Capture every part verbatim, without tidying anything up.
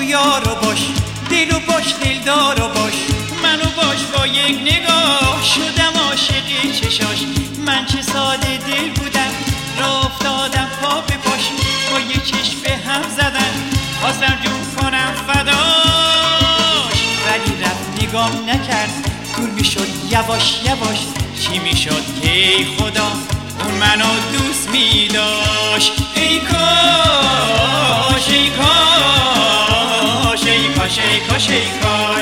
یارو باش، دلو باش دلدارو باش، منو باش با یک نگاه شدم عاشقی چشاش. من چه ساده دل بودم راه افتادم پا به پاش، با یه چشم به هم زدن خواستم جون کنم فداش، ولی رفت نگام نکرد دور میشد یواش یواش. چی میشد که ای خدا اون منو دوست میداشت. ای کاش ای کاش ای کاش ای کاش ای کاش.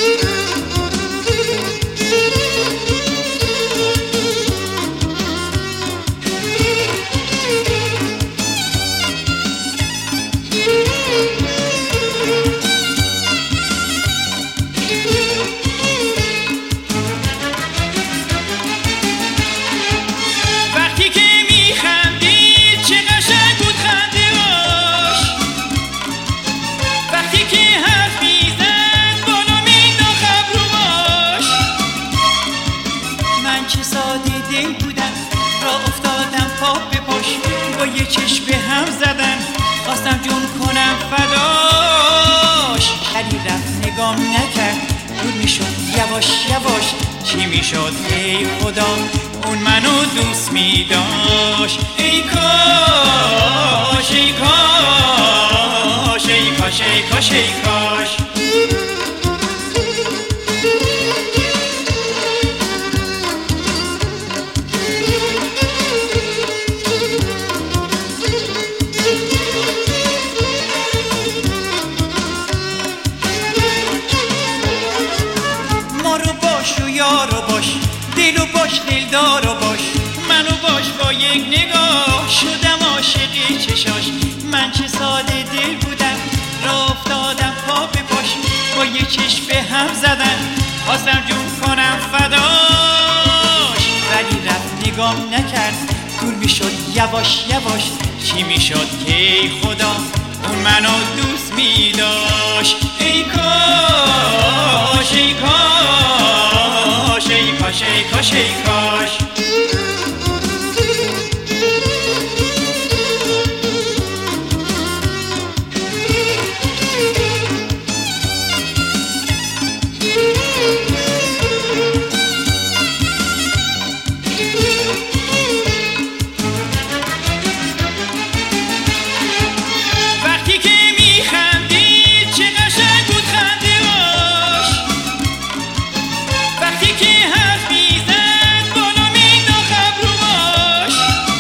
یه چشم به هم زدن خواستم جون کنم فداش، ولی رفت نگام نکرد دور میشد یواش یواش. چی میشد ای خدا اون منو دوست میداشت. ای کاش ای کاش ای کاش ای کاش ای کاش. یارو باش، دلو باش دلدارو باش، منو باش با یک نگاه شدم عاشقی چشاش. من چه ساده دل بودم راه افتادم پا به پاش، با یه چشم به هم زدن خواستم جون کنم فداش، ولی رفت نگام نکرد دور میشد یواش یواش. چی میشد که ای خدا اون منو دوست میداشت. ای کاش ای کاش ای کاش ای کاش ای کاش. وقتی که میخندی چه قشنگ بود خنده باش، وقتی که حرف میزد بالا مینداخت ابرو باش.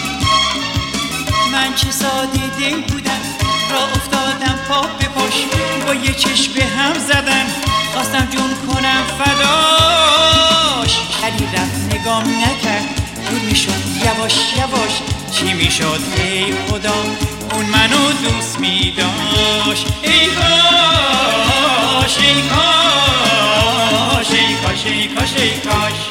من چه ساده دل بودم راه افتادم پا به پاش، با یه چشم به هم زدن خواستم جون کنم فداش، ولی رفت نگام نکرد دور میشد یواش یواش. چی میشد ای خدا اون منو دوست میداشت. ای کاش ای کاش ای کاش ای کاش ای کاش.